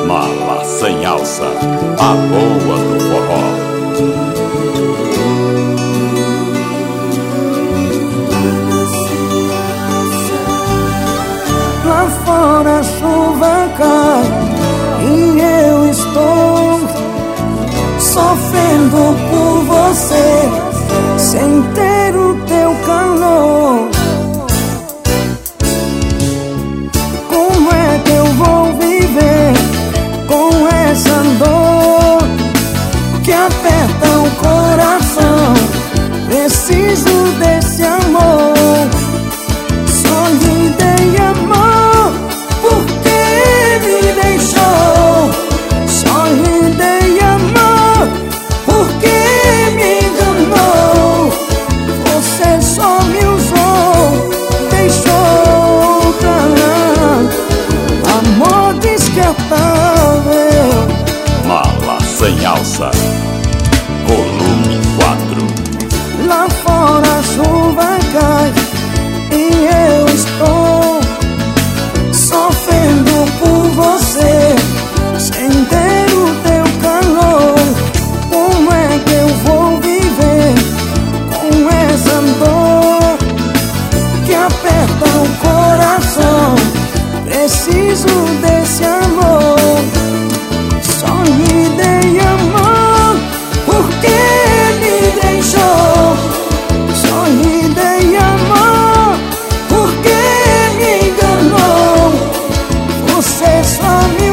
Mala sem alça, a boa do forró. Lá fora a chuva cai e eu estou sofrendo por você, sem ter o teu calor. Como é que eu vou viver com essa dor que aperta o coração? Preciso desse amor. Só lhe dei amor porque me deixou. Só lhe dei amor porque me enganou. Você só me usou, deixou pra lá. Amor descartável. Mala sem alça, volume 4. Lá fora a chuva cai e eu estou sofrendo por você, sem ter o teu calor. Como é que eu vou viver com essa dor que aperta o coração? Preciso desse amor. Só lhe dei amor porque me deixou. Só lhe dei amor porque me enganou. Você só me